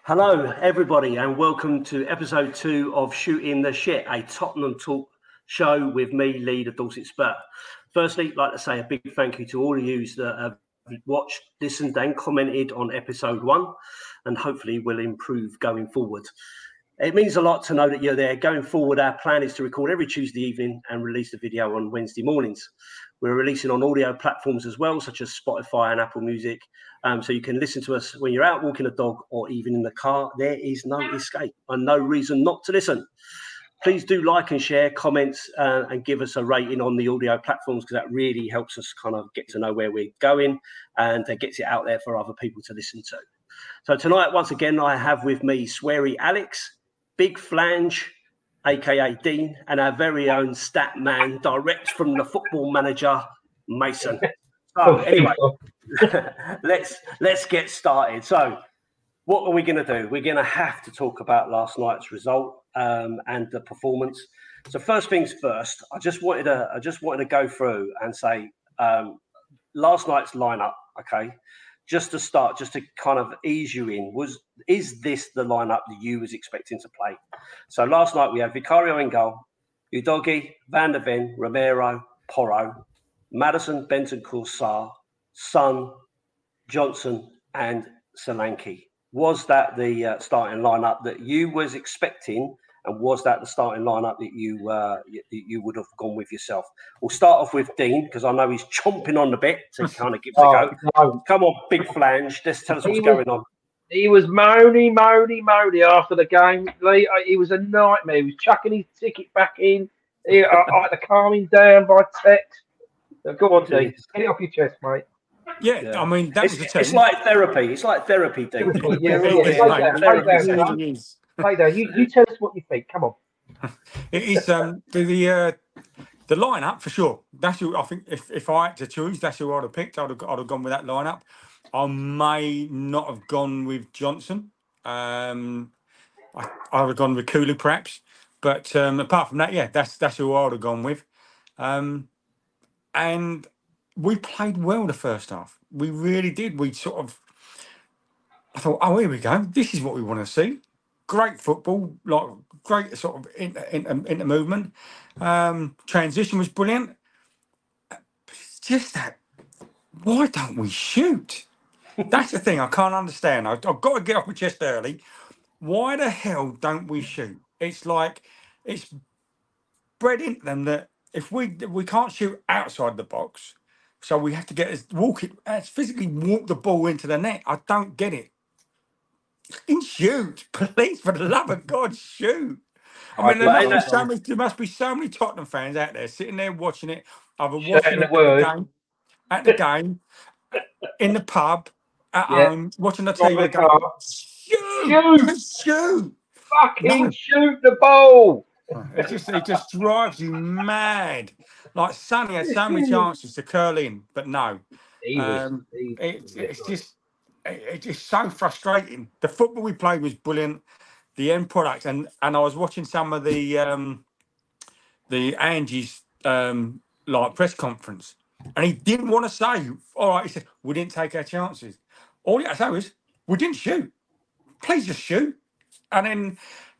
Hello, everybody, and welcome to episode 2 of Shooting the Shit, a Tottenham Talk show with me, Lee, the Dorset Spur. Firstly, I'd like to say a big thank you to all of you that have watched, listened, and commented on episode 1, and hopefully will improve going forward. It means a lot to know that you're there. Going forward, our plan is to record every Tuesday evening and release the video on Wednesday mornings. We're releasing on audio platforms as well, such as Spotify and Apple Music. So you can listen to us when you're out walking a dog or even in the car. There is no escape and no reason not to listen. Please do like and share, comments, and give us a rating on the audio platforms, because that really helps us kind of get to know where we're going and gets it out there for other people to listen to. So tonight, once again, I have with me Sweary Alex, Big Flange, aka Dean, and our very own stat man, direct from the Football Manager, Mason. So anyway, let's get started. So what are we going to do? We're going to have to talk about last night's result and the performance. So first things first, I just wanted to go through and say last night's lineup. Okay, just to start, just to kind of ease you in, is this the lineup that you was expecting to play? So last night we had Vicario in goal, Udogie, Van der Ven, Romero, Porro, Maddison, Bentancur, Sarr, Son, Johnson, and Solanke. Was that the starting lineup that you was expecting, and was that the starting lineup that you would have gone with yourself? We'll start off with Dean, because I know he's chomping on the bit to kind of give it a go. No. Come on, Big Flange. Just tell us what's going on. He was moany after the game. He was a nightmare. He was chucking his ticket back in. I had to calm him down by text. Go on, Dean. Get it off your chest, mate. Yeah. I mean, that was the It's like therapy. It's like therapy, Dean. Play down. You tell us what you think. Come on. It is the lineup for sure. That's who I think. If I had to choose, that's who I'd have picked. I'd have gone with that lineup. I may not have gone with Johnson. I would have gone with Kulu perhaps. But apart from that, yeah, that's who I would have gone with. And we played well the first half. We really did. I thought, oh, here we go. This is what we want to see. Great football, like great sort of inter movement. Transition was brilliant. But it's just that, why don't we shoot? That's the thing I can't understand. I've got to get off my chest early. Why the hell don't we shoot? It's like it's bred into them that if we can't shoot outside the box, so we have to physically walk the ball into the net. I don't get it. Shoot, please, for the love of God, shoot. I mean, there must be so many Tottenham fans out there sitting there watching it, either watching it at the game, in the pub, at home, watching the TV. Shoot! Fucking shoot the ball! It just drives you mad. Like Sonny had so many chances to curl in, but no. It's just so frustrating. The football we played was brilliant. The end product, and I was watching some of the Angie's like press conference, and he didn't want to say, all right, he said, we didn't take our chances. All he had to say was, we didn't shoot. Please just shoot. And then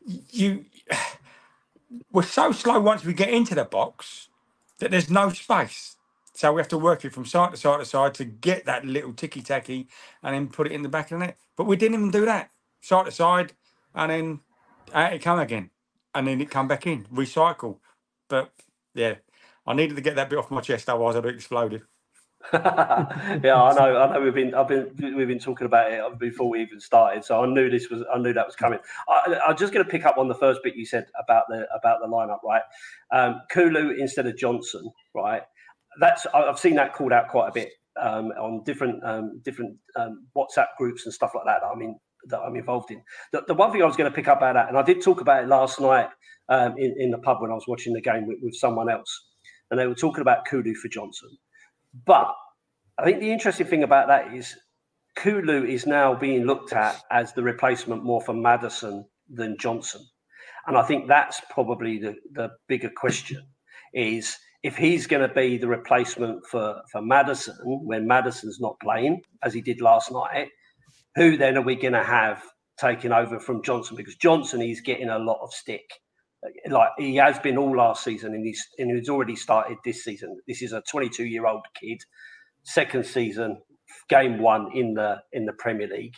we're so slow once we get into the box that there's no space. So we have to work it from side to side to side to get that little ticky-tacky and then put it in the back of the net. But we didn't even do that. Side to side, and then out it come again. And then it come back in, recycle. But, yeah, I needed to get that bit off my chest, otherwise I'd have exploded. Yeah, I know. We've been talking about it before we even started, so I knew that was coming. I'm just going to pick up on the first bit you said about the lineup, right? Kulu instead of Johnson, right? I've seen that called out quite a bit on different WhatsApp groups and stuff like that. That I'm involved in. The one thing I was going to pick up about that, and I did talk about it last night in the pub when I was watching the game with someone else, and they were talking about Kulu for Johnson. But I think the interesting thing about that is Kulu is now being looked at as the replacement more for Maddison than Johnson. And I think that's probably the bigger question, is if he's going to be the replacement for Maddison when Maddison's not playing, as he did last night, who then are we going to have taking over from Johnson, because Johnson is getting a lot of stick. Like he has been all last season, and he's already started this season. This is a 22-year-old kid, second season, game 1 in the Premier League.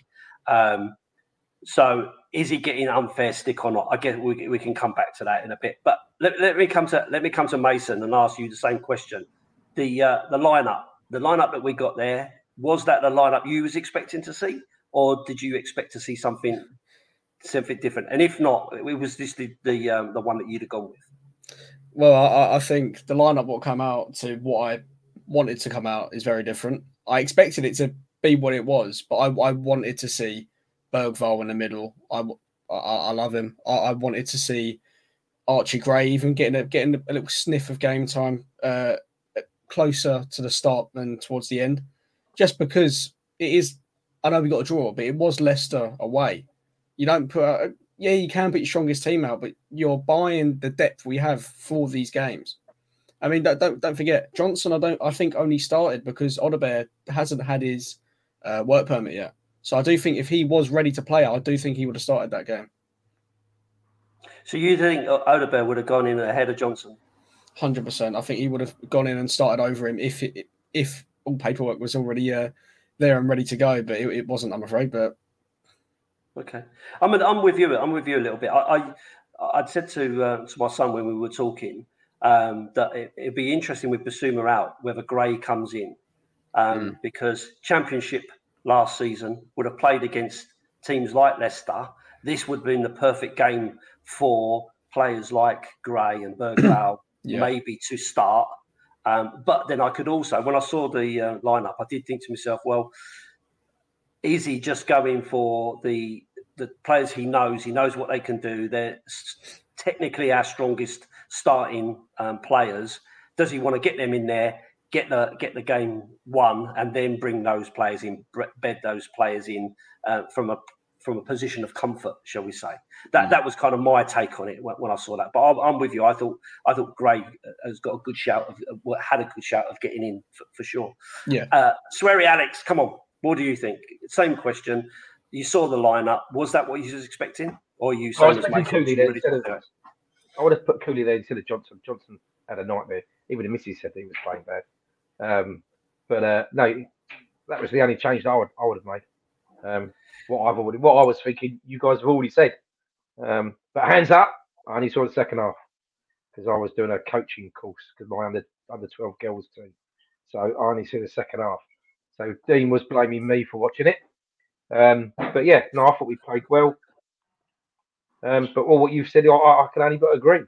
So is he getting unfair stick or not? I guess we can come back to that in a bit. But let me come to Mason and ask you the same question. The lineup that we got there, was that the lineup you was expecting to see, or did you expect to see something different? And if not, was this the one that you'd have gone with? Well, I think the lineup what came out to what I wanted to come out is very different. I expected it to be what it was, but I wanted to see Bergvall in the middle. I love him. I wanted to see Archie Gray even getting a little sniff of game time closer to the start than towards the end, just because it is. I know we got a draw, but it was Leicester away. You don't put you can put your strongest team out, but you're buying the depth we have for these games. I mean, don't forget Johnson. I think only started because Odegaard hasn't had his work permit yet. So I do think if he was ready to play, I do think he would have started that game. So you think Odegaard would have gone in ahead of Johnson? 100%. I think he would have gone in and started over him if all paperwork was already there and ready to go, but it wasn't, I'm afraid. But okay, I'm with you. I'm with you a little bit. I'd said to my son when we were talking that it'd be interesting with Bissouma out whether Gray comes in because Championship last season would have played against teams like Leicester. This would have been the perfect game for players like Gray and Bergvall maybe to start. But then I could also, when I saw the lineup, I did think to myself, well, is he just going for the players he knows? He knows what they can do. They're technically our strongest starting players. Does he want to get them in there, get the game won, and then bring those players in, bed those players in from a position of comfort, shall we say? That was kind of my take on it when I saw that. But I'm with you. I thought Gray has got a good shout had a good shout of getting in for sure. Yeah. Swery Alex, come on. What do you think? Same question. You saw the lineup. Was that what you was expecting, or you? I was expecting Cooley there instead of. I would have put Cooley there instead of Johnson. Johnson had a nightmare. Even the missus said he was playing bad. But no, that was the only change that I would have made. What I was thinking, you guys have already said. But hands up, I only saw the second half because I was doing a coaching course because my under 12 girls team. So I only see the second half. So Dean was blaming me for watching it. But yeah, no, I thought we played well. But all what you've said, I can only but agree.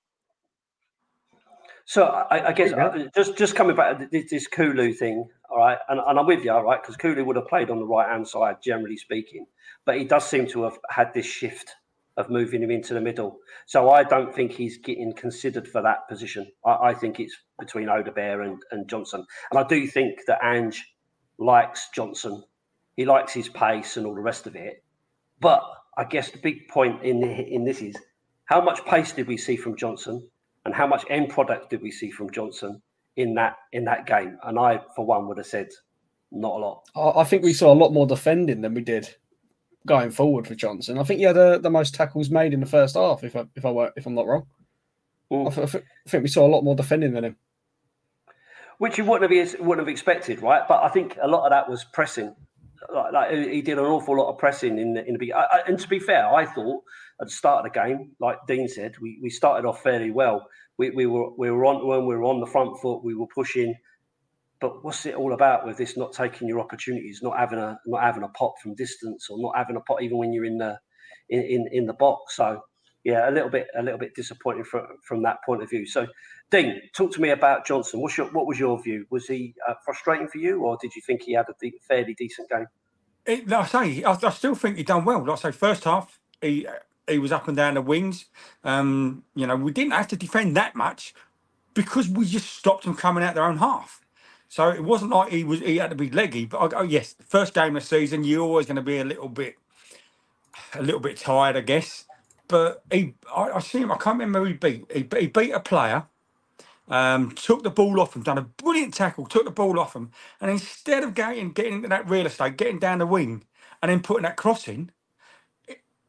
So I guess just coming back to this Kulu thing, all right, and I'm with you, all right, because Kulu would have played on the right-hand side, generally speaking, but he does seem to have had this shift of moving him into the middle. So I don't think he's getting considered for that position. I think it's between Odegaard and Johnson. And I do think that Ange likes Johnson. He likes his pace and all the rest of it. But I guess the big point in this is how much pace did we see from Johnson and how much end product did we see from Johnson in that game? And I, for one, would have said not a lot. I think we saw a lot more defending than we did going forward for Johnson. I think he had the most tackles made in the first half, if I'm not wrong. I think we saw a lot more defending than him. Which you wouldn't have expected, right? But I think a lot of that was pressing. Like he did an awful lot of pressing in the beginning. And to be fair, I thought at the start of the game, like Dean said, we started off fairly well. We were on the front foot. We were pushing. But what's it all about with this? Not taking your opportunities, not having a pot from distance, or not having a pot even when you're in the box. So yeah, a little bit disappointing from that point of view. So Dean, talk to me about Johnson. What was your view? Was he frustrating for you, or did you think he had a fairly decent game? Like I say, I still think he done well. Like I say, first half he was up and down the wings. We didn't have to defend that much because we just stopped them coming out their own half. So it wasn't like he had to be leggy. But yes, first game of the season, you're always going to be a little bit tired, I guess. But I see him. I can't remember who he beat. He beat a player. Took the ball off him, done a brilliant tackle, took the ball off him, and instead of getting into that real estate, getting down the wing, and then putting that cross in,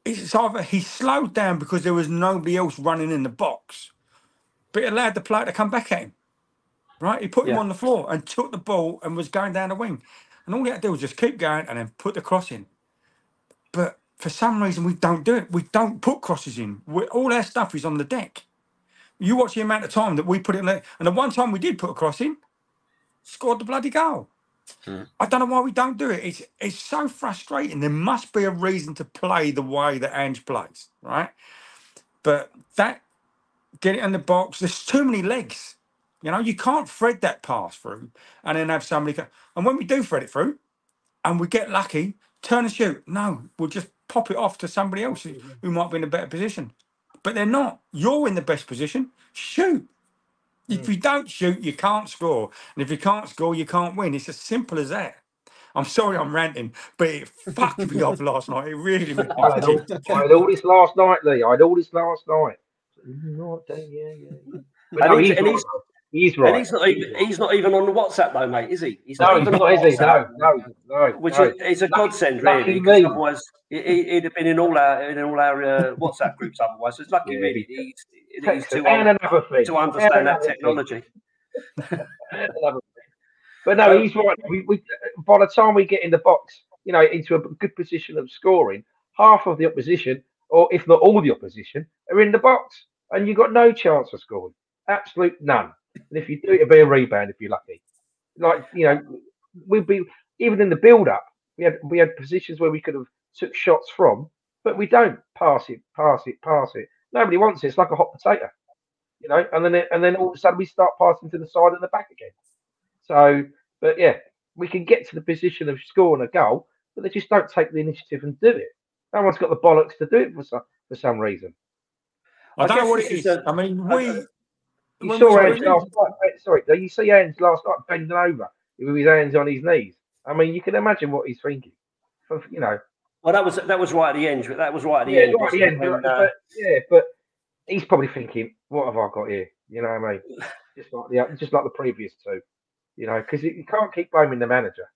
it's either he slowed down because there was nobody else running in the box, but he allowed the player to come back at him. Right? He put him on the floor and took the ball and was going down the wing. And all he had to do was just keep going and then put the cross in. But for some reason, we don't do it. We don't put crosses in. All our stuff is on the deck. You watch the amount of time that we put it in there. And the one time we did put a cross in, scored the bloody goal. I don't know why we don't do it. It's so frustrating. There must be a reason to play the way that Ange plays, right? But that, get it in the box, there's too many legs. You know, you can't thread that pass through and then have somebody go. And when we do thread it through and we get lucky, turn and shoot. No, we'll just pop it off to somebody else who might be in a better position. But they're not. You're in the best position. Shoot. If you don't shoot, you can't score. And if you can't score, you can't win. It's as simple as that. I'm sorry I'm ranting, but it fucked me off last night. It really did. I had all this last night, Lee. I had all this last night. But no, he's right. And he's not even on the WhatsApp though, mate, is he? He's not even on WhatsApp. No. Which is a godsend, really. Because otherwise, he'd have been in all our WhatsApp groups. Otherwise, so it's lucky, really. He's too old to understand that technology. But no, he's right. We by the time we get in the box, you know, into a good position of scoring, half of the opposition, or if not all the opposition, are in the box, and you've got no chance of scoring. Absolute none. And if you do, it'll be a rebound if you're lucky. Like, you know, we'd be even in the build-up. We had positions where we could have took shots from, but we don't pass it. Nobody wants it. It's like a hot potato, you know. And then all of a sudden we start passing to the side and the back again. So, but yeah, we can get to the position of scoring a goal, but they just don't take the initiative and do it. No one's got the bollocks to do it for some reason. I don't know what it is. I mean, you saw Ange last night. Sorry, you see Ange last night bending over with his hands on his knees. I mean, you can imagine what he's thinking. You know. Well, that was right at the end. That was right at the end. Right at the end. But he's probably thinking, "What have I got here?" You know what I mean? Just like the previous two. You know, because you can't keep blaming the manager.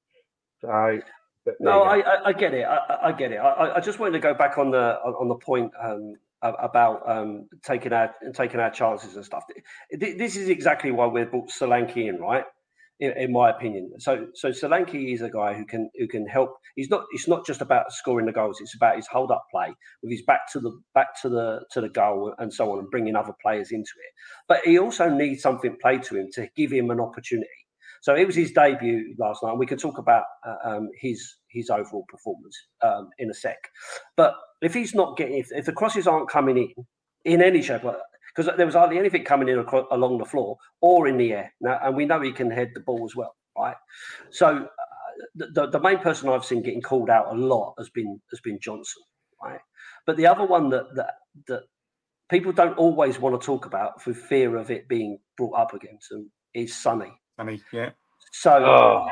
So. No, I get it. I get it. I just wanted to go back on the point about taking our chances and stuff. This is exactly why we've brought Solanke in, right? In my opinion. So Solanke is a guy who can help. It's not just about scoring the goals. It's about his hold up play with his back to the goal and so on, and bringing other players into it. But he also needs something played to him to give him an opportunity. So it was his debut last night, and we can talk about his overall performance in a sec. But if he's not getting, if the crosses aren't coming in any shape, because there was hardly anything coming in along the floor or in the air, now, and we know he can head the ball as well, right? So the main person I've seen getting called out a lot has been Johnson, right? But the other one that people don't always want to talk about for fear of it being brought up against them is Sonny. Yeah. So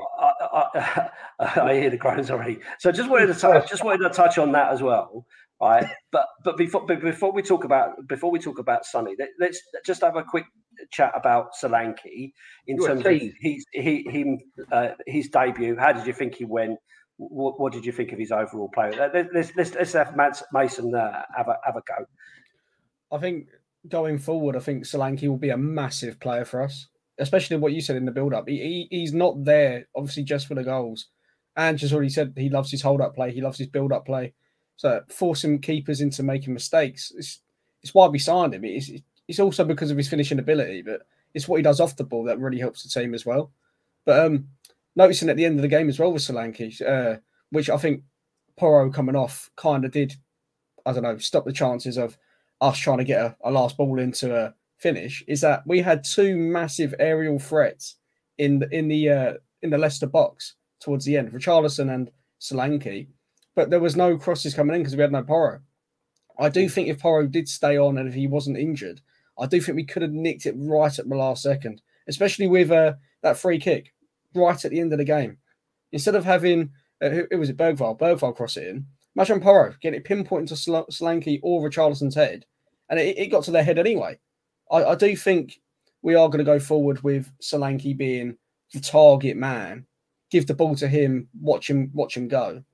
I hear the groans already. So just wanted to touch on that as well, right? But before we talk about Sonny, let's just have a quick chat about Solanke in terms of his debut. How did you think he went? What did you think of his overall play? Let's have Mason have a go. I think going forward, I think Solanke will be a massive player for us. Especially what you said in the build-up. He's not there, obviously, just for the goals. And just already said he loves his hold-up play. He loves his build-up play. So forcing keepers into making mistakes, it's why we signed him. It's also because of his finishing ability, but it's what he does off the ball that really helps the team as well. But noticing at the end of the game as well with Solanke, which I think Porro coming off kind of did, I don't know, stop the chances of us trying to get a last ball into a finish, is that we had two massive aerial threats in the Leicester box towards the end, Richarlison and Solanke, but there was no crosses coming in because we had no Porro. I do think if Porro did stay on and if he wasn't injured, I do think we could have nicked it right at the last second, especially with that free kick right at the end of the game. Instead of having who was it, Bergvall cross it in, imagine Porro get it pinpointed to Solanke or Richarlison's head, and it got to their head anyway. I do think we are going to go forward with Solanke being the target man, give the ball to him, watch him go.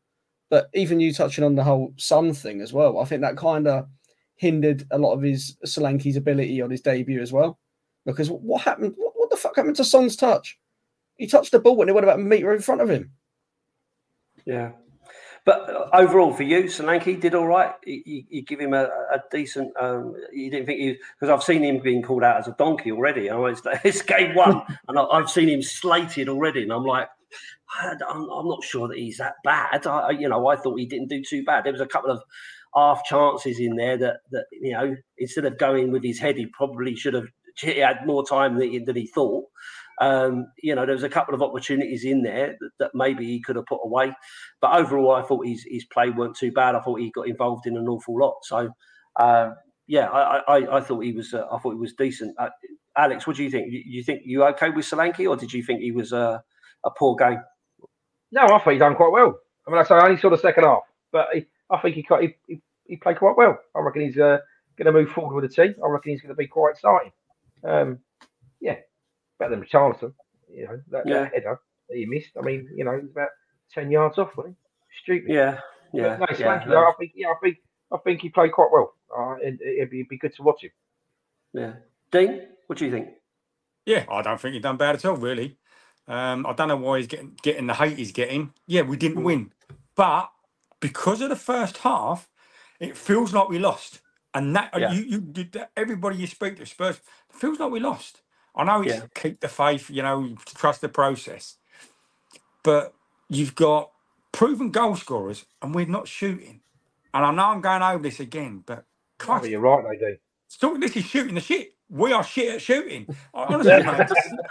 But even you touching on the whole Son thing as well, I think that kind of hindered a lot of his Solanke's ability on his debut as well. Because what happened? What the fuck happened to Son's touch? He touched the ball when it went about a metre in front of him. Yeah. But overall, for you, Solanke did all right. You give him a decent. You didn't think he, because I've seen him being called out as a donkey already. It's game one, and I've seen him slated already, and I'm like, I'm not sure that he's that bad. I thought he didn't do too bad. There was a couple of half chances in there that instead of going with his head, he probably should have had more time than he thought. There was a couple of opportunities in there that maybe he could have put away, but overall, I thought his play weren't too bad. I thought he got involved in an awful lot. So, I thought he was. I thought he was decent. Alex, what do you think? You think you okay with Solanke, or did you think he was a poor game? No, I thought he done quite well. I mean, I only saw the second half, but I think he played quite well. I reckon he's going to move forward with the team. I reckon he's going to be quite exciting. Better than Richarlison, that header that he missed. I mean, he was about 10 yards off, wasn't he? Stupid. Yeah. No, Solanke, I think he played quite well. It'd be good to watch him. Yeah. Dean, what do you think? Yeah, I don't think he's done bad at all, really. I don't know why he's getting the hate he's getting. Yeah, we didn't win, but because of the first half, it feels like we lost. And that everybody you speak to, Spurs, it feels like we lost. I know it's keep the faith, trust the process. But you've got proven goal scorers and we're not shooting. And I know I'm going over this again, but Christ, you're right, they do. So this is shooting the shit. We are shit at shooting. Honestly, mate,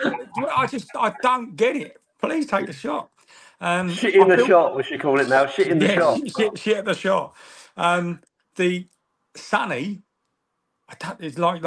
I don't get it. Please take a shot. Shit in the shot, we should call it now. Shit in the shot. Shit at the shot. The Sonny, it's like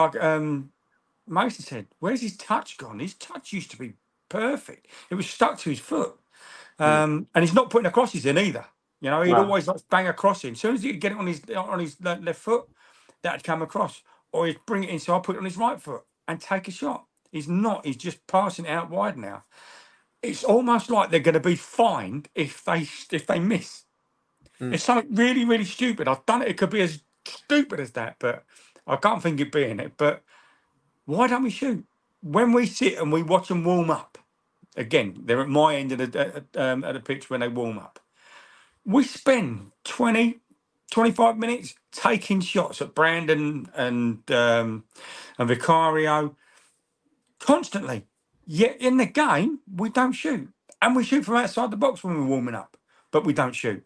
Mason said, where's his touch gone? His touch used to be perfect. It was stuck to his foot. And he's not putting a crosses in either. He'd always bang a cross in. As soon as he could get it on his left foot, that'd come across. Or he'd bring it in, so I'll put it on his right foot and take a shot. He's just passing it out wide now. It's almost like they're going to be fined if they miss. It's something really, really stupid. I've done it. It could be as stupid as that, but I can't think it being it. But why don't we shoot? When we sit and we watch them warm up, again, they're at my end of the pitch when they warm up. We spend 20, 25 minutes taking shots at Brandon and Vicario constantly. Yet in the game, we don't shoot. And we shoot from outside the box when we're warming up, but we don't shoot.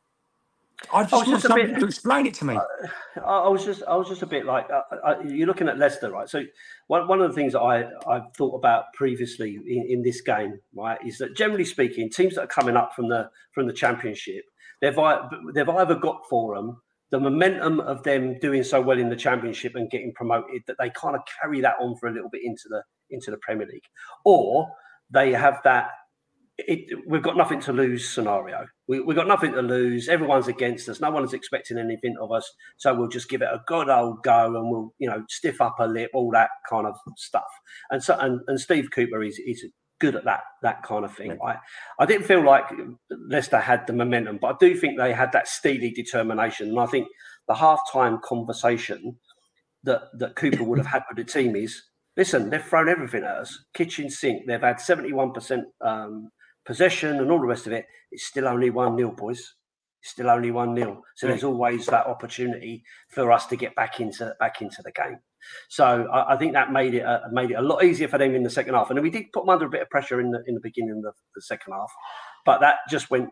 I just want somebody to explain it to me. I was just a bit like you're looking at Leicester, right? So one of the things that I've thought about previously in this game, right, is that generally speaking, teams that are coming up from the Championship, they've either got for them the momentum of them doing so well in the Championship and getting promoted that they kind of carry that on for a little bit into the Premier League, or they have that. We've got nothing to lose scenario. We've got nothing to lose. Everyone's against us. No one's expecting anything of us. So we'll just give it a good old go and we'll, stiff up a lip, all that kind of stuff. And Steve Cooper is good at that kind of thing. I didn't feel like Leicester had the momentum, but I do think they had that steely determination. And I think the halftime conversation that Cooper would have had with the team is, listen, they've thrown everything at us. Kitchen sink. They've had 71% possession and all the rest of it. It's still only 1-0, boys. It's still only 1-0. So there's always that opportunity for us to get back into the game. So I think that made it a lot easier for them in the second half. And then we did put them under a bit of pressure in the beginning of the second half, but that just went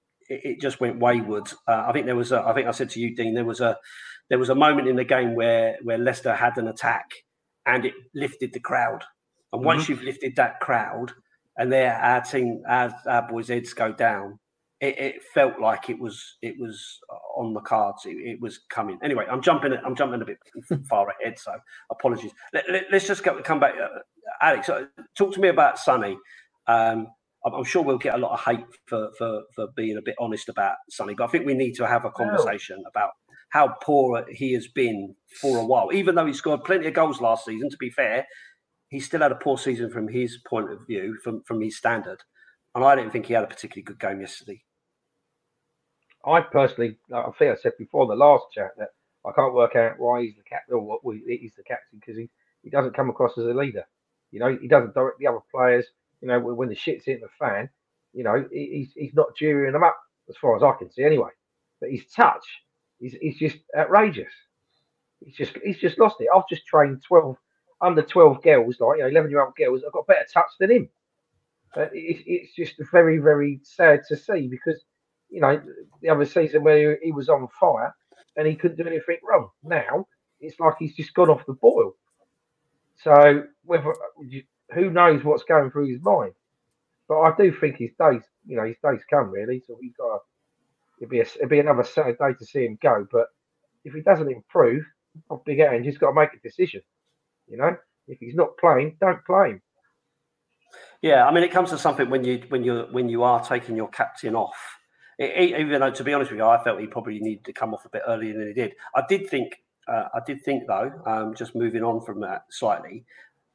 wayward. I think there was I think I said to you, Dean, there was a moment in the game where Leicester had an attack and it lifted the crowd. And once you've lifted that crowd, and our team, our boys' heads go down, it felt like it was on the cards. It was coming. Anyway, I'm jumping a bit far ahead, so apologies. Let's just come back. Alex, talk to me about Sonny. I'm sure we'll get a lot of hate for being a bit honest about Sonny, but I think we need to have a conversation about how poor he has been for a while. Even though he scored plenty of goals last season, to be fair, he still had a poor season from his point of view, from his standard. And I didn't think he had a particularly good game yesterday. I personally, I think I said before in the last chat that I can't work out why he's the captain or what he's the captain because he doesn't come across as a leader. He doesn't direct the other players. When the shit's hitting the fan, he's not cheering them up as far as I can see anyway. But his touch, he's just outrageous. He's just lost it. I've just trained 12 under 12 girls, like 11-year-old girls. I've got better touch than him. It's just very, very sad to see because, the other season where he was on fire and he couldn't do anything wrong. Now it's like he's just gone off the boil. So who knows what's going through his mind? But I do think his days come really. So he's got it'd be another sad day to see him go. But if he doesn't improve, off Big Ange, he's got to make a decision. If he's not playing, don't play him. Yeah, I mean, it comes to something when you are taking your captain off. Even though, to be honest with you, I felt he probably needed to come off a bit earlier than he did. I did think though, just moving on from that slightly,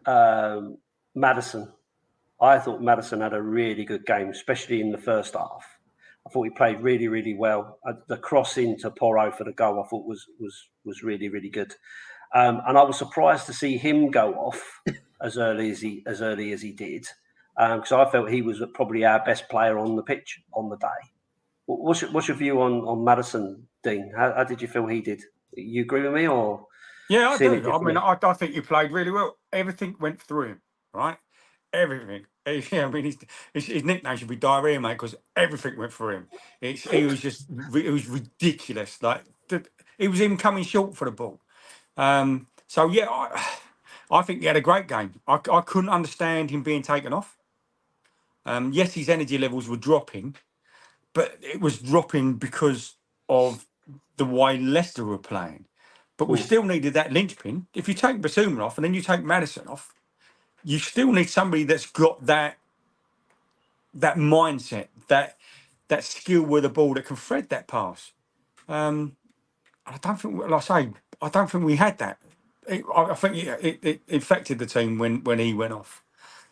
Maddison. I thought Maddison had a really good game, especially in the first half. I thought he played really, really well. The cross into Porro for the goal, I thought was really, really good. And I was surprised to see him go off as early as he did, because I felt he was probably our best player on the pitch on the day. What's your view on Maddison, Dean? How did you feel he did? You agree with me, or? Yeah, I do. I mean, I think he played really well. Everything went through him, right? Everything. Yeah, I mean, his nickname should be Diarrhea, mate, because everything went through him. It was ridiculous. Like it was him coming short for the ball. So yeah, I think he had a great game. I couldn't understand him being taken off. Yes, his energy levels were dropping, but it was dropping because of the way Leicester were playing. But we still needed that linchpin. If you take Basuma off and then you take Maddison off, you still need somebody that's got that mindset, that skill with the ball that can thread that pass. I don't think, like I say, I don't think we had that. I think it affected the team when he went off.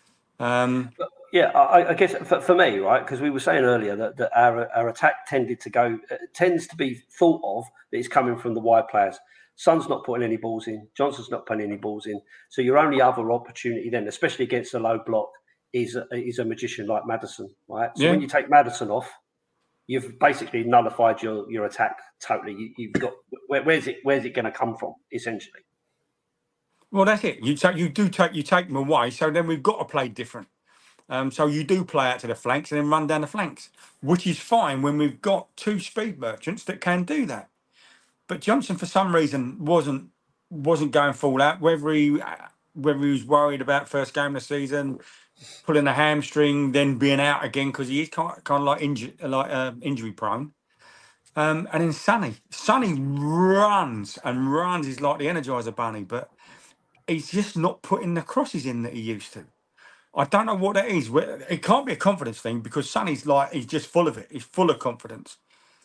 Yeah, I guess for me, right, because we were saying earlier that our attack tends to be thought of that it's coming from the wide players. Son's not putting any balls in. Johnson's not putting any balls in. So your only other opportunity then, especially against a low block, is a magician like Maddison, right? So when you take Maddison off, you've basically nullified your attack totally. You've got where's it going to come from essentially? Well, that's it. You take them away. So then we've got to play different. So you do play out to the flanks and then run down the flanks, which is fine when we've got two speed merchants that can do that. But Johnson, for some reason, wasn't going full out. Whether he was worried about first game of the season, pulling a hamstring, then being out again because he is kind of like injury prone. And then Sonny runs. He's like the Energizer Bunny, but he's just not putting the crosses in that he used to. I don't know what that is. It can't be a confidence thing because Sonny's he's just full of it. He's full of confidence.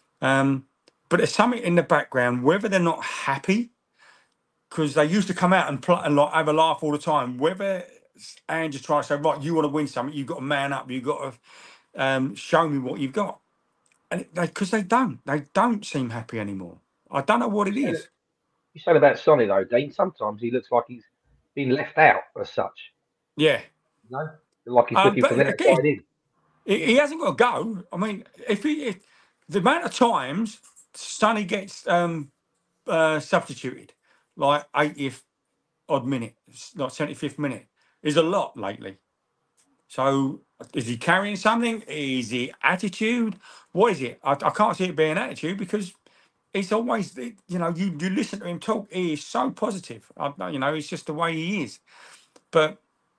But there's something in the background, whether they're not happy, because they used to come out and have a laugh all the time. Whether Ange just tries to say, right, you want to win something, you've got to man up, you've got to show me what you've got. And because they don't seem happy anymore. I don't know what it is. You said about Sonny though, Dean. Sometimes he looks like he's been left out as such. Yeah. Like he's looking for the outside in. He hasn't got to go. I mean, if the amount of times Sonny gets substituted, like 80th odd minute, like 75th minute, is a lot lately. So is he carrying something? Is it attitude? What is it? I can't see it being attitude because it's always, you listen to him talk, he is so positive. It's just the way he is. But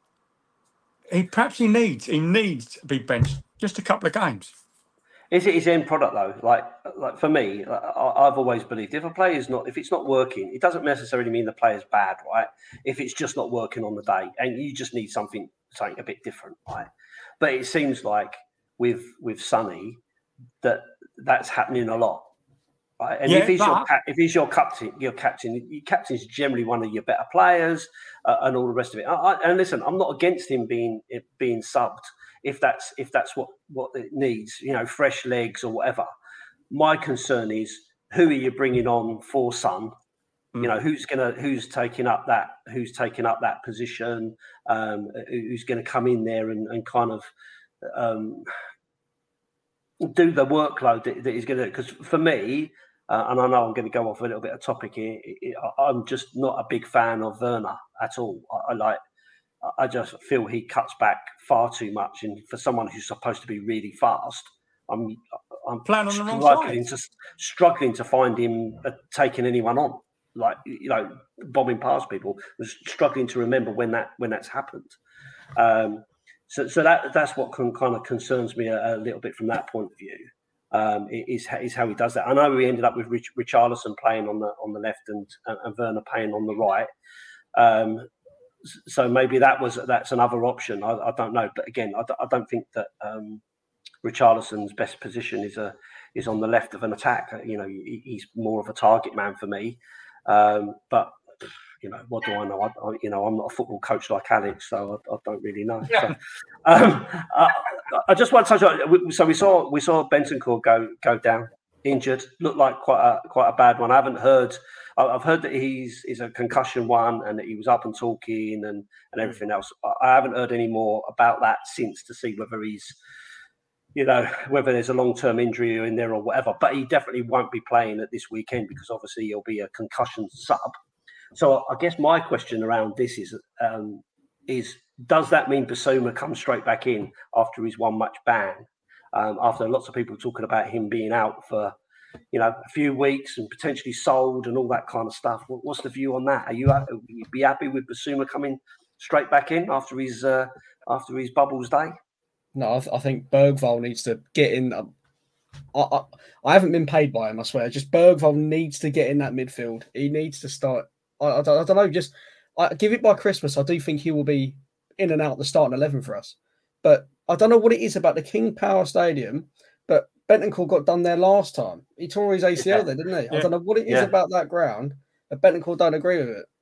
he needs to be benched just a couple of games. Is it his end product though? Like for me, I've always believed if it's not working, it doesn't necessarily mean the player's bad, right? If it's just not working on the day, and you just need something a bit different, right? But it seems like with Sonny that's happening a lot, right? And if he's your captain's generally one of your better players, and all the rest of it. And listen, I'm not against him being subbed if that's what it needs, fresh legs or whatever. my concern is who are you bringing on for Son? You know, who's taking up that position? Who's going to come in there and kind of do the workload that he's going to do? Because for me, and I know I'm going to go off a little bit of topic here, I'm just not a big fan of Werner at all. I just feel he cuts back far too much, and for someone who's supposed to be really fast, I'm playing on the wrong side. Struggling to find him taking anyone on, like, you know, bombing past people. Struggling to remember when that's happened. So that's what kind of concerns me a little bit from that point of view. Is how he does that. I know we ended up with Richarlison playing on the left and Werner playing on the right. So maybe that's another option. I don't know, but again, I don't think that Richarlison's best position is on the left of an attack. You know, he's more of a target man for me. But you know, what do I know? I'm not a football coach like Alex, so I don't really know. So, I just want to touch on. So we saw Bentancur go down, injured. Looked like quite a bad one. I've heard that he's a concussion one and that he was up and talking and everything else. I haven't heard any more about that since to see whether he's, you know, whether there's a long-term injury in there or whatever. But he definitely won't be playing at this weekend because obviously he'll be a concussion sub. So I guess my question around this is does that mean Bissouma comes straight back in after his one-match ban? After lots of people talking about him being out for, you know, a few weeks and potentially sold and all that kind of stuff. What's the view on that? Are you be happy with Bissouma coming straight back in after his bubbles day? No, I think Bergvall needs to get in. I haven't been paid by him, I swear. Just Bergvall needs to get in that midfield. He needs to start. I don't know. Just give it by Christmas. I do think he will be in and out the starting 11 for us. But I don't know what it is about the King Power Stadium. But Bentancur got done there last time. He tore his ACL there, didn't he? Yeah. I don't know what it is about that ground, but Bentancur don't agree with it.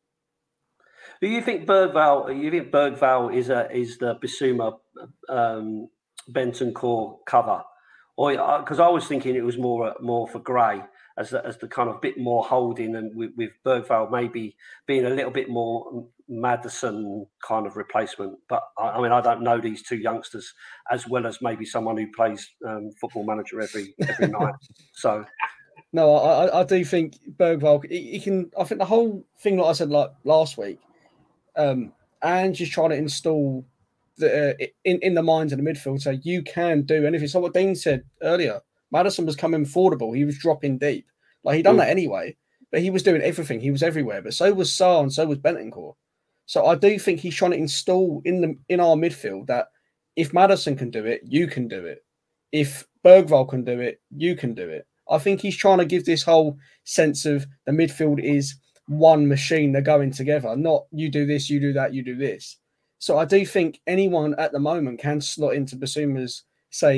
Do you think Bergvall is the Bissouma Bentancur cover, or because I was thinking it was more for Gray as the kind of bit more holding, and with Bergvall maybe being a little bit more Maddison kind of replacement. But I mean, I don't know these two youngsters as well as maybe someone who plays Football Manager every night. So no, I do think Bergvall he can. I think the whole thing, like I said, like last week, and just trying to install in the minds of the midfield, so you can do anything. So what Dean said earlier, Maddison was coming forwardable. He was dropping deep. Like he done that anyway, but he was doing everything. He was everywhere. But so was Sarr and so was Bentancur. So I do think he's trying to install in our midfield that if Maddison can do it, you can do it. If Bergvall can do it, you can do it. I think he's trying to give this whole sense of the midfield is one machine. They're going together. Not you do this, you do that, you do this. So I do think anyone at the moment can slot into Bissouma's, say,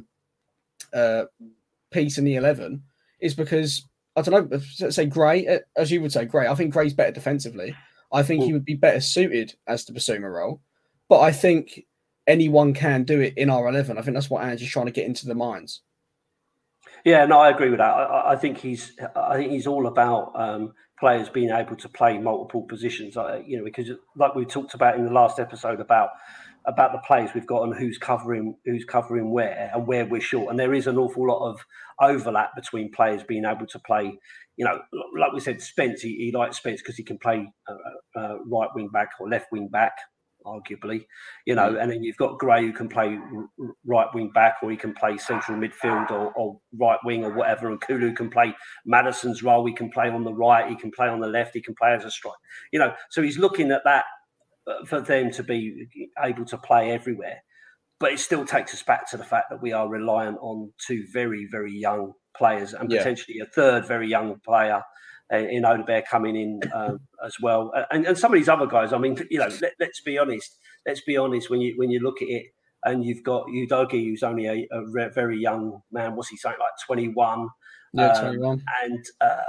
piece in the 11 is because, I don't know, say Gray, as you would say, Gray. I think Gray's better defensively. I think he would be better suited as the Bissouma role. But I think anyone can do it in our 11. I think that's what Ange's trying to get into the minds. Yeah, no, I agree with that. I think he's all about players being able to play multiple positions. You know, because like we talked about in the last episode about the players we've got and who's covering where and where we're short. And there is an awful lot of overlap between players being able to play. You know, like we said, Spence. He likes Spence because he can play right wing back or left wing back, arguably, you know, and then you've got Gray who can play right wing back, or he can play central midfield or right wing or whatever, and Kulu can play Maddison's role. He can play on the right, he can play on the left, he can play as a striker, you know. So he's looking at that for them to be able to play everywhere. But it still takes us back to the fact that we are reliant on two very, very young players and potentially a third very young player in Odobert coming in as well, and some of these other guys. I mean, you know, let's be honest. Let's be honest. When you look at it, and you've got Udogie, who's only a very young man. What's he saying? Like 21. Yeah, 21. And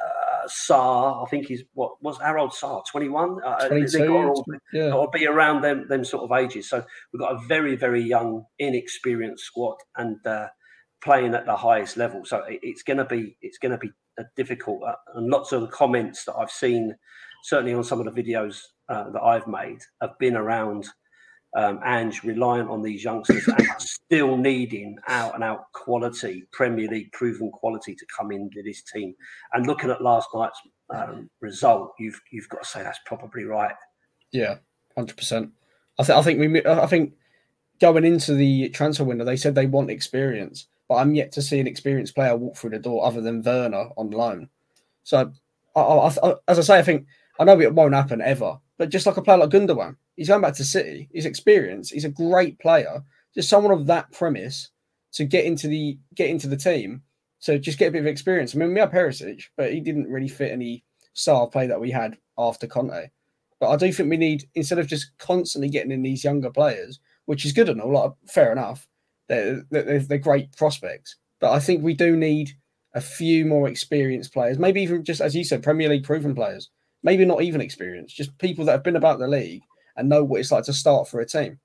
Sarr, I think what's our old Sarr? 21. 22. Or be around them sort of ages. So we've got a very, very young, inexperienced squad, and playing at the highest level. So it's going to be difficult. And lots of the comments that I've seen, certainly on some of the videos that I've made, have been around Ange reliant on these youngsters and still needing out and out quality, Premier League proven quality to come into this team. And looking at last night's result, you've got to say that's probably right. Yeah, 100%. I think going into the transfer window, they said they want experience, but I'm yet to see an experienced player walk through the door other than Werner on loan. So, as I say, I think I know it won't happen ever, but just like a player like Gundogan, he's going back to City. He's experienced. He's a great player. Just someone of that premise to get into the team. So just get a bit of experience. I mean, we had Perisic, but he didn't really fit any style of play that we had after Conte. But I do think we need, instead of just constantly getting in these younger players, which is good and all, like, fair enough, they're great prospects. But I think we do need a few more experienced players, maybe even just, as you said, Premier League proven players. Maybe not even experienced, just people that have been about the league and know what it's like to start for a team.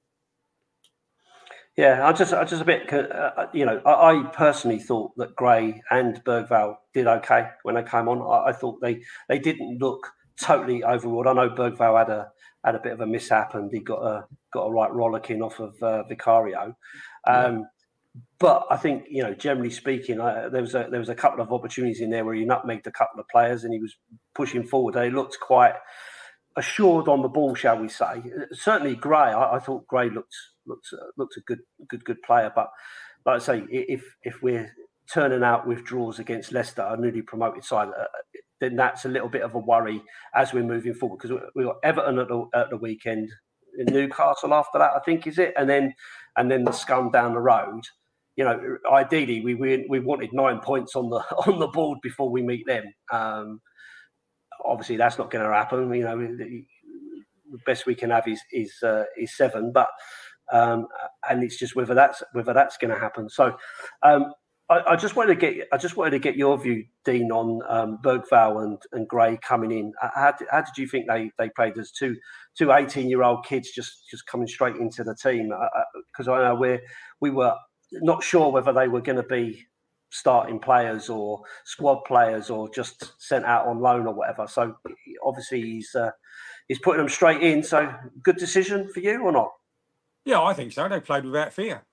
Yeah, I just a bit, I personally thought that Gray and Bergvall did okay when they came on. I thought they didn't look totally overawed. I know Bergvall had a bit of a mishap and he got a right rollicking off of Vicario. But I think, generally speaking, there was a couple of opportunities in there where he nutmegged a couple of players and he was pushing forward. They looked quite assured on the ball, shall we say? Certainly, Gray. I thought Gray looked a good player. But like I say, if we're turning out with draws against Leicester, a newly promoted side, then that's a little bit of a worry as we're moving forward, because we've got Everton at the weekend, Newcastle after that, I think, is it, and then the Scum down the road. Ideally we wanted 9 points on the board before we meet them. Obviously, that's not going to happen. The best we can have is 7, but and it's just whether that's going to happen. So I just wanted to get your view, Dean, on Bergvall and Gray coming in. How did you think they played as two 18-year-old kids just coming straight into the team? Because I know we were not sure whether they were going to be starting players or squad players or just sent out on loan or whatever. So obviously he's putting them straight in. So good decision for you or not? Yeah, I think so. They played without fear,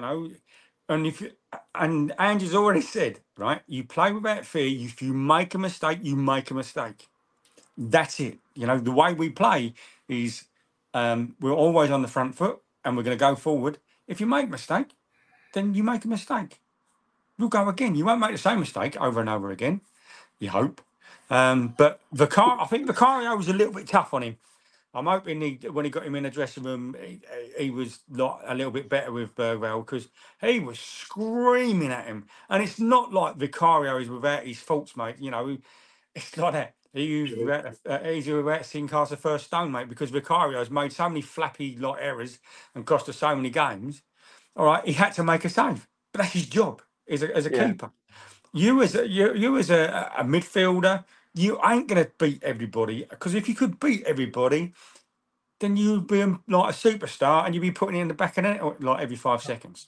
and Ange's already said, right, you play without fear. If you make a mistake, you make a mistake. That's it. The way we play is we're always on the front foot and we're going to go forward. If you make a mistake, then you make a mistake. We'll go again. You won't make the same mistake over and over again, you hope. But I think Vicario was a little bit tough on him. I'm hoping when he got him in the dressing room, he was a little bit better with Bergvall, because he was screaming at him. And it's not like Vicario is without his faults, mate. It's like that. He's without seeing cast the first stone, mate, because Vicario has made so many flappy errors and cost us so many games. All right, he had to make a save, but that's his job as a keeper. You as a midfielder, you ain't going to beat everybody, because if you could beat everybody, then you'd be like a superstar and you'd be putting it in the back of the net every 5 seconds.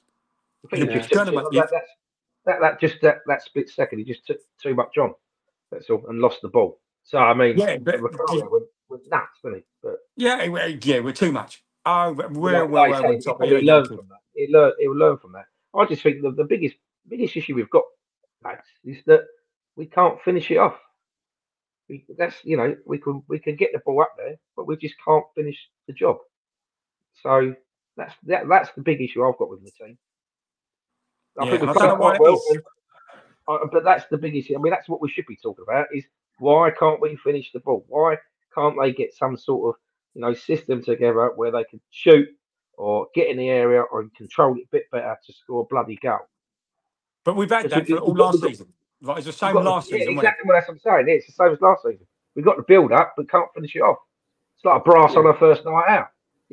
That split second, he just took too much on. That's all, and lost the ball. So I mean, Ricardo was nuts, wasn't he? But we're too much. Oh, he learned from that. He will learn from that. I just think the biggest issue we've got, lads, is that we can't finish it off. We can get the ball up there, but we just can't finish the job. So that's the big issue I've got with the team. I think we've done quite well, but that's the big issue. I mean, that's what we should be talking about: is why can't we finish the ball? Why can't they get some sort of system together where they can shoot or get in the area or control it a bit better to score a bloody goal? But we've had that for all last season. Right, it's the same last season. Exactly what I'm saying. It's the same as last season. We've got the build up, but can't finish it off. It's like a brass on our first night out.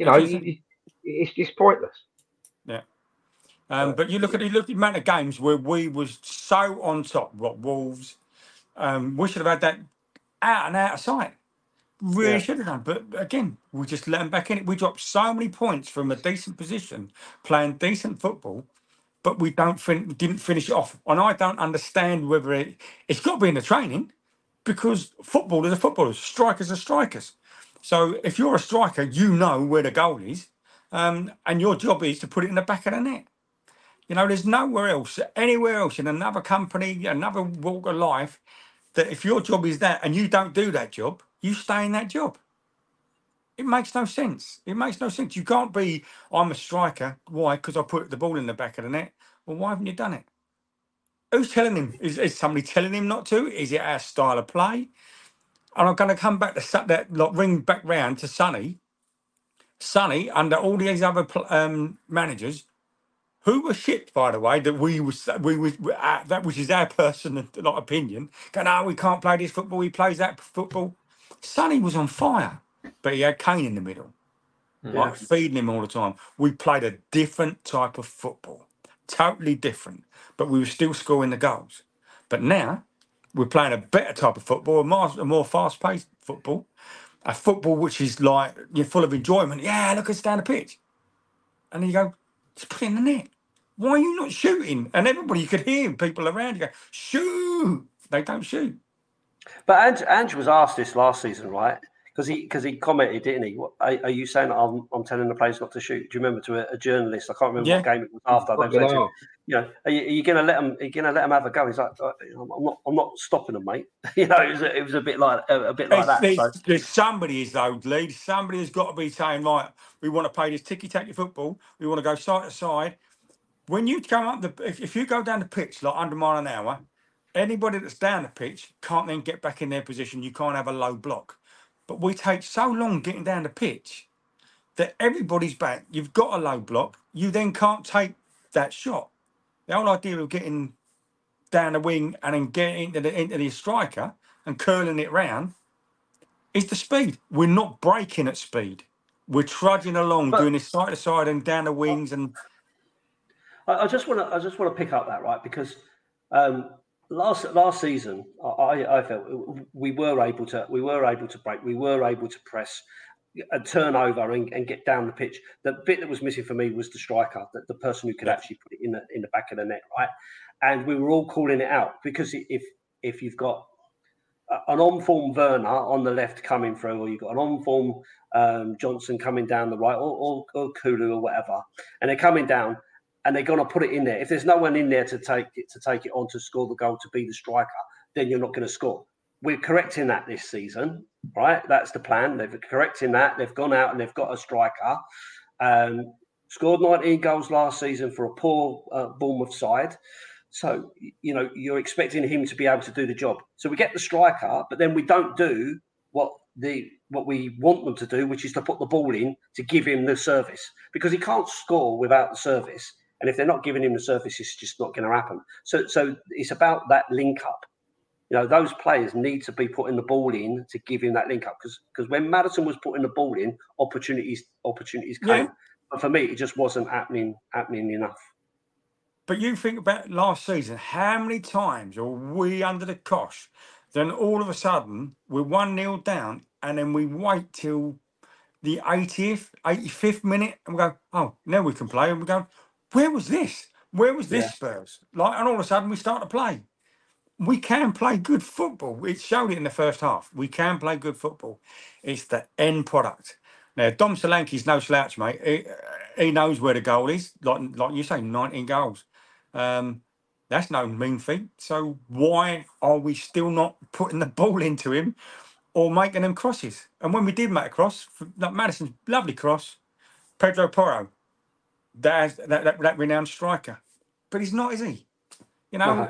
It's just pointless. Yeah. But you look at the amount of games where we was so on top. Wolves. We should have had that out of sight. Really should have done. But again, we just let them back in it. We dropped so many points from a decent position, playing decent football, but we didn't finish it off. And I don't understand whether it's got to be in the training, because footballers are footballers, strikers are strikers. So if you're a striker, you know where the goal is, and your job is to put it in the back of the net. You know, there's nowhere else, anywhere else in another company, another walk of life, that if your job is that and you don't do that job, you stay in that job. It makes no sense. It makes no sense. You can't be, I'm a striker. Why? Because I put the ball in the back of the net. Well, why haven't you done it? Who's telling him? Is somebody telling him not to? Is it our style of play? And I'm going to come back to that, like, ring back round to Sonny. Sonny, under all these other managers, who were shit, by the way, that that which is our personal opinion. Going, no, we can't play this football. He plays that football. Sonny was on fire, but he had Kane in the middle, like feeding him all the time. We played a different type of football, totally different, but we were still scoring the goals. But now we're playing a better type of football, a more fast-paced football, a football which is like, you're full of enjoyment. Yeah, look us down the pitch, and then you go, just put it in the net. Why are you not shooting? And everybody, you could hear people around you go, shoot. They don't shoot. But Ange was asked this last season, right? Because he commented, didn't he? Are you saying that I'm telling the players not to shoot? Do you remember to a journalist? I can't remember what game it was after. They said to him, you know, are you going to let them? Are you going to let them have a go? He's like, I'm not stopping them, mate. You know, it was a bit like that. There's somebody somebody has got to be saying, right, we want to play this ticky-tacky football. We want to go side to side. When you come up if you go down the pitch like 100 miles an hour, anybody that's down the pitch can't then get back in their position. You can't have a low block. But we take so long getting down the pitch that everybody's back. You've got a low block. You then can't take that shot. The whole idea of getting down the wing and then getting into the striker and curling it round is the speed. We're not breaking at speed. We're trudging along, doing this side to side and down the wings and. I just want to pick up that, right, because last season I felt we were able to break, we were able to press, and turn over and get down the pitch. The bit that was missing for me was the striker, the person who could actually put it in the back of the net, right? And we were all calling it out, because if you've got an on-form Werner on the left coming through, or you've got an on-form Johnson coming down the right, or Kulu or whatever, and they're coming down. And they're going to put it in there. If there's no one in there to take it on to score the goal, to be the striker, then you're not going to score. We're correcting that this season, right? That's the plan. They're correcting that. They've gone out and they've got a striker. Scored 19 goals last season for a poor Bournemouth side. So, you know, you're expecting him to be able to do the job. So we get the striker, but then we don't do what we want them to do, which is to put the ball in to give him the service, because he can't score without the service. And if they're not giving him the service, it's just not going to happen. So it's about that link up. You know, those players need to be putting the ball in to give him that link up. Because when Maddison was putting the ball in, opportunities came. Yeah. But for me, it just wasn't happening enough. But you think about last season, how many times are we under the cosh? Then all of a sudden, we're 1-0 down, and then we wait till the 85th minute, and we go, oh, now we can play. And we go, where was this? Where was this, Spurs? Like, and all of a sudden we start to play. We can play good football. It showed it in the first half. We can play good football. It's the end product. Now, Dom Solanke's no slouch, mate. He knows where the goal is. Like you say, 19 goals. That's no mean feat. So why are we still not putting the ball into him or making them crosses? And when we did make a cross, like Maddison's lovely cross, Pedro Porro, that renowned striker, but he's not, is he? You know,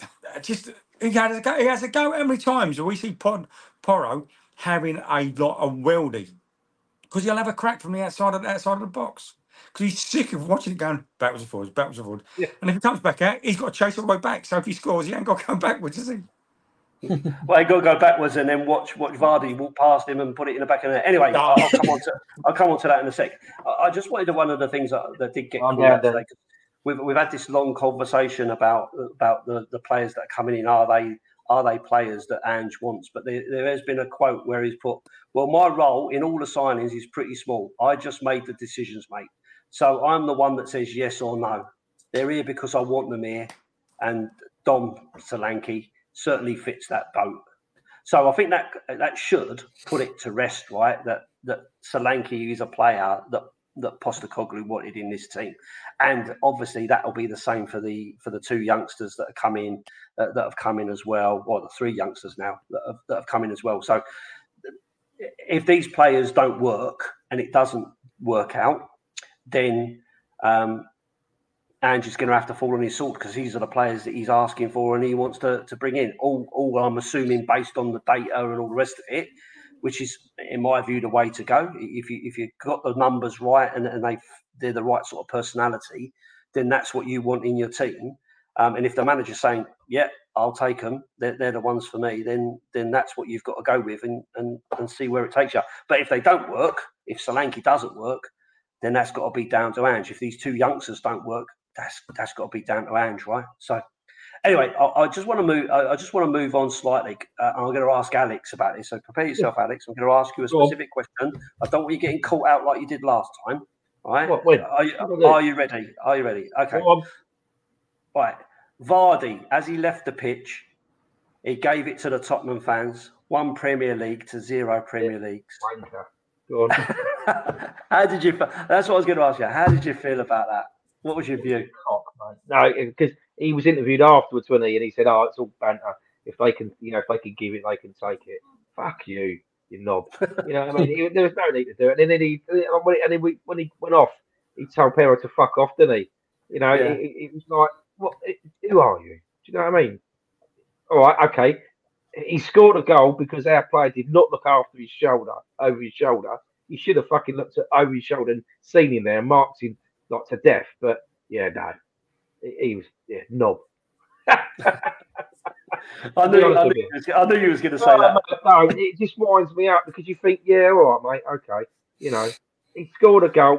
he has a go. How many times do we see Porro having a weldy? Because he'll have a crack from the outside of the box. Because he's sick of watching it going backwards and forwards. Yeah. And if he comes back out, he's got to chase all the way back. So if he scores, he ain't got to go backwards, is he? Well, he got to go backwards and then watch Vardy walk past him and put it in the back of the net. Anyway, I'll come on to that in a sec. I just wanted to, one of the things that did get called out today. We've had this long conversation about the players that are coming in. Are they players that Ange wants? But there has been a quote where he's put, well, my role in all the signings is pretty small. I just made the decisions, mate. So I'm the one that says yes or no. They're here because I want them here. And Dom Solanke certainly fits that boat. So I think that should put it to rest, right? That Solanke is a player that Postecoglou wanted in this team, and obviously that will be the same for the two youngsters that have come in as well, or the three youngsters now that have come in as well. So if these players don't work and it doesn't work out, then Ange's going to have to fall on his sword, because these are the players that he's asking for and he wants to bring in. All I'm assuming, based on the data and all the rest of it, which is, in my view, the way to go. If you've got the numbers right and they're the right sort of personality, then that's what you want in your team. And if the manager's saying, "Yeah, I'll take them. They're the ones for me," then that's what you've got to go with and see where it takes you. But if they don't work, if Solanke doesn't work, then that's got to be down to Ange. If these two youngsters don't work, that's got to be down to Ange, right? So, anyway, I just want to move on slightly. I'm going to ask Alex about this. So prepare yourself, Alex. I'm going to ask you a specific question. I don't want you getting caught out like you did last time. All right? Are you ready? Are you ready? Okay. Right. Vardy, as he left the pitch, he gave it to the Tottenham fans. 1 Premier League to 0 Premier Leagues. Go on. How did you? That's what I was going to ask you. How did you feel about that? What was your view? No, because he was interviewed afterwards, wasn't he? And he said, "Oh, it's all banter. If they can, if they can give it, they can take it." Fuck you, you knob. You know what I mean? There was no need to do it. And then when he went off, he told Pero to fuck off, didn't he? You know, it was like, what? Who are you? Do you know what I mean? All right, okay. He scored a goal because our player did not look after his shoulder, over his shoulder. He should have fucking looked over his shoulder and seen him there and marked him like to death. But yeah, no, he was knob. I knew you was going to say that. No, it just winds me up, because you think, yeah, all right, mate, okay. You know, he scored a goal.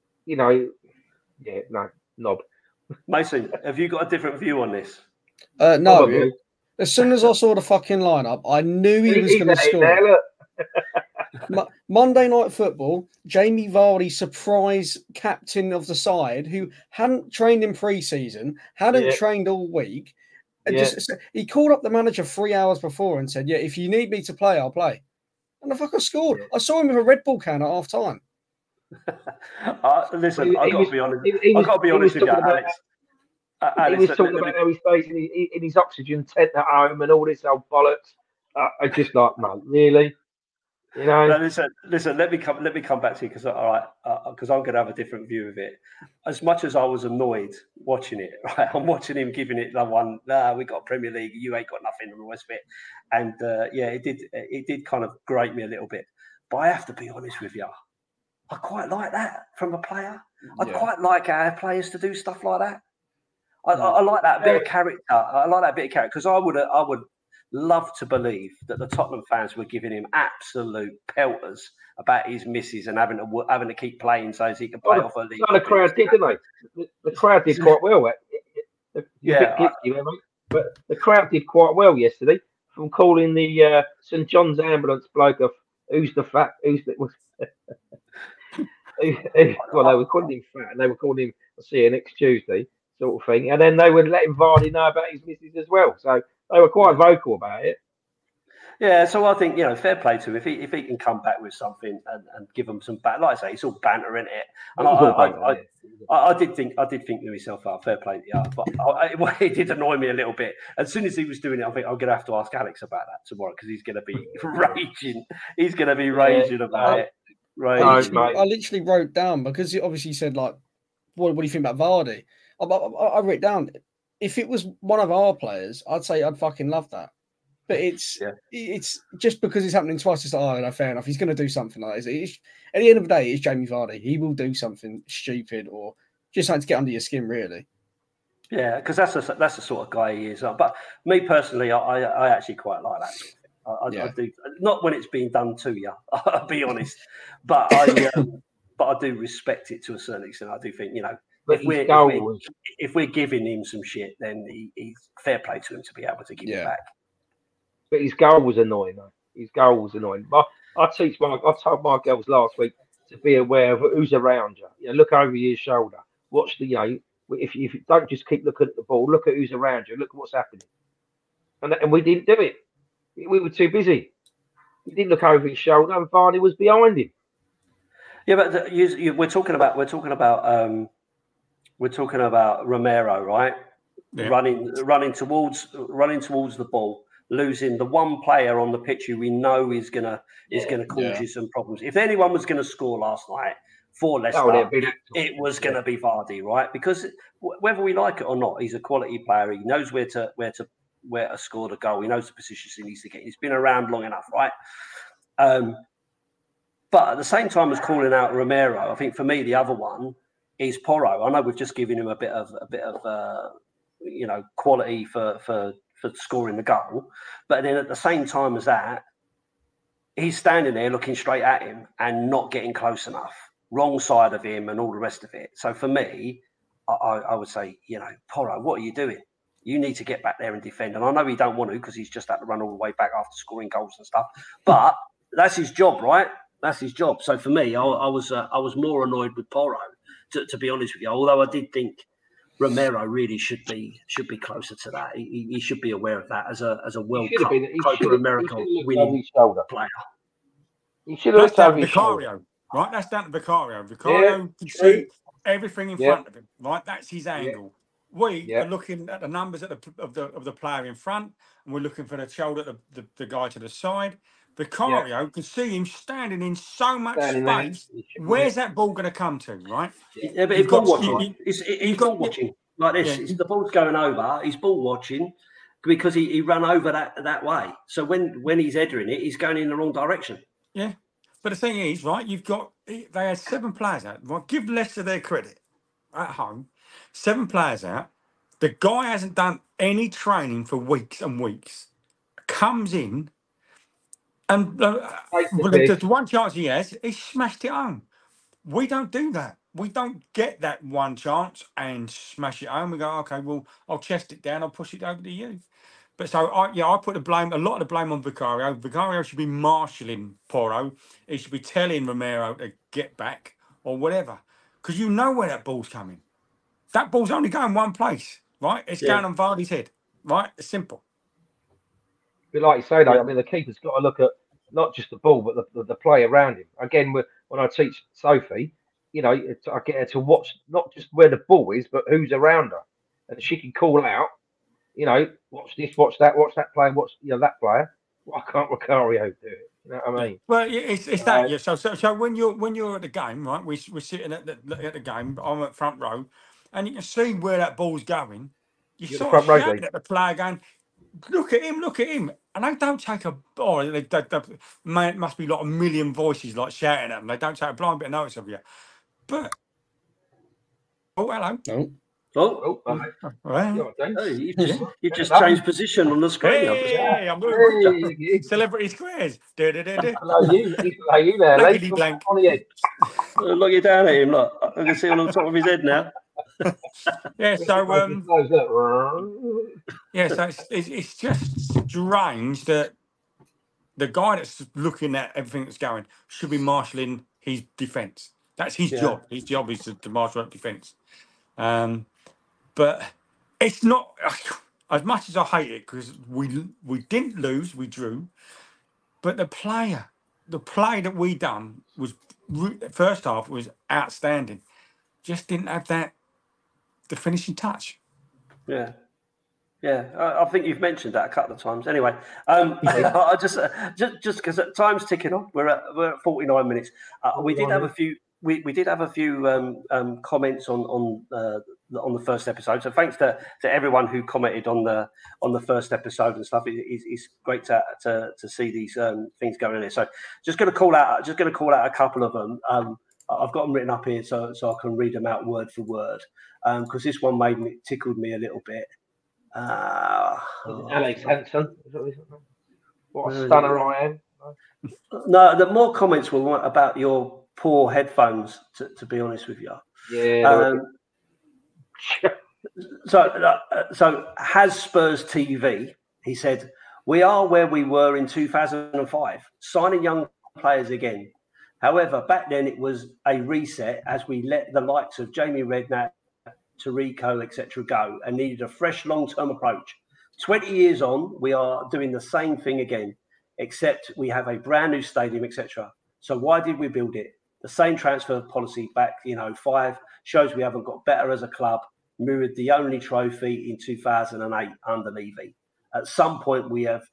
Knob. Mason, have you got a different view on this? No. Probably. As soon as I saw the fucking lineup, I knew he was going to score. Monday Night Football, Jamie Vardy, surprise captain of the side, who hadn't trained in pre-season, hadn't trained all week. He called up the manager 3 hours before and said, "Yeah, if you need me to play, I'll play." And the fucker scored. I saw him with a Red Bull can at half time. Listen, I've got to be honest. I've got to be honest with you, Alex. He was talking about how he stays in his oxygen tent at home and all this old bollocks. I just like, mate, really? You know. No, listen. Let me come back to you, because because I'm going to have a different view of it. As much as I was annoyed watching it, right? I'm watching him giving it the one. We got Premier League. You ain't got nothing, and the rest of it. And it did kind of grate me a little bit. But I have to be honest with you. I quite like that from a player. I quite like our players to do stuff like that. I like that bit of character. I like that bit of character, because I would love to believe that the Tottenham fans were giving him absolute pelters about his misses and having to keep playing so he could play off a league. The crowd did, didn't they? The crowd did quite well. But the crowd did quite well yesterday, from calling the St John's ambulance bloke of who's the fat, well, they were calling him fat, and they were calling him, "I'll see you next Tuesday," sort of thing. And then they would let Vardy know about his misses as well. So they were quite vocal about it. Yeah, so I think, fair play to him. If he can come back with something and give them some back, like I say, it's all banter, isn't it? And I did think to myself, fair play to you. But it did annoy me a little bit. As soon as he was doing it, I think I'm going to have to ask Alex about that tomorrow, because he's going to be raging. He's going to be raging about it. Right. I literally wrote down, because you obviously said, like, what do you think about Vardy? I wrote down, if it was one of our players, I'd say I'd fucking love that. But it's just because it's happening twice. It's like, fair enough. He's going to do something like this. At the end of the day, it's Jamie Vardy. He will do something stupid or just something to get under your skin, really. Yeah, because that's the sort of guy he is. But me personally, I actually quite like that. I do, not when it's being done to you. I'll be honest, but I do respect it to a certain extent. I do think, if we're giving him some shit, then he's fair play to him to be able to give it back. But his goal was annoying, though. His goal was annoying. But I told my girls last week to be aware of who's around you. Look over your shoulder. Watch if you don't just keep looking at the ball, look at who's around you, look at what's happening. And we didn't do it. We were too busy. He didn't look over his shoulder, and Vardy was behind him. Yeah, but we're talking about Romero, right? Yeah. Running towards the ball, losing the one player on the pitch who we know is gonna cause you some problems. If anyone was going to score last night for Leicester, it was going to be Vardy, right? Because whether we like it or not, he's a quality player. He knows where to score the goal. He knows the positions he needs to get. He's been around long enough, right? But at the same time as calling out Romero, I think for me the other one is Porro. I know we've just given him a bit of quality for scoring the goal, but then at the same time as that, he's standing there looking straight at him and not getting close enough, wrong side of him and all the rest of it. So for me, I would say, Porro, what are you doing? You need to get back there and defend. And I know he don't want to because he's just had to run all the way back after scoring goals and stuff. But that's his job, right? That's his job. So for me, I was more annoyed with Porro, to be honest with you. Although I did think Romero really should be closer to that. He should be aware of that as a World Cup Copa America winning player. He should have looked over his Vicario, shoulder. right? That's down to Vicario. Vicario can see everything in front of him, right? That's his angle. We are looking at the numbers of the player in front, and we're looking for the shoulder, the guy to the side. Vicario can see him standing in so much space. Where's that ball going to come to, right? Yeah, but he's ball watching. He's ball watching like this. The ball's going over. He's ball watching because he ran over that way. So when he's headering it, he's going in the wrong direction. Yeah, but the thing is, right? They had 7 players out. Right, give Leicester their credit at home. 7 players out. The guy hasn't done any training for weeks and weeks. Comes in. And the one chance he has, he smashed it home. We don't do that. We don't get that one chance and smash it home. We go, okay, well, I'll chest it down. I'll push it over to you. But so, I put a lot of the blame on Vicario. Vicario should be marshalling Porro. He should be telling Romero to get back or whatever. Because you know where that ball's coming. That ball's only going one place, right? It's going on Vardy's head, right? It's simple. But like you say, though, I mean, the keeper's got to look at not just the ball, but the play around him. Again, when I teach Sophie, I get her to watch not just where the ball is, but who's around her, and she can call out, watch this, watch that player, watch that player. Why can't Vicario do it? You know what I mean? Well, it's that. Yeah. So when you're at the game, right? We're sitting at the game. I'm at front row, and you can see where that ball's going. You're sort of shouting at the player, going, look at him. And they don't take they must be like a million voices like shouting at them. They don't take a blind bit of notice of you. But hello. You've just changed position on the screen. Hey, I'm moving. Celebrity Squares. Hello, you there, Lee. Look you down at him. Look, I can see on the top of his head now. So it's just strange that the guy that's looking at everything that's going should be marshalling his defence. That's his job. His job is to marshal up defence. But it's not as much as I hate it because we didn't lose, we drew. But the play that we done was first half was outstanding. Just didn't have the finishing touch. Yeah. I think you've mentioned that a couple of times. Anyway, I just because time's ticking off. We're at 49 minutes. We did have a few. We did have a few comments on the first episode. So thanks to everyone who commented on the first episode and stuff. It's great to see these things going in there. So just going to call out a couple of them. I've got them written up here so I can read them out word for word because this one tickled me a little bit. Alex Hansen. What a stunner I am. No, the more comments were about your poor headphones, to be honest with you. Yeah. So has Spurs TV, he said, we are where we were in 2005, signing young players again. However, back then it was a reset as we let the likes of Jamie Redknapp, Tarico, etc. go and needed a fresh long-term approach. 20 years on, we are doing the same thing again, except we have a brand new stadium, etc. So why did we build it? The same transfer policy back in 05 shows we haven't got better as a club, mirrored the only trophy in 2008 under Levy. At some point, we have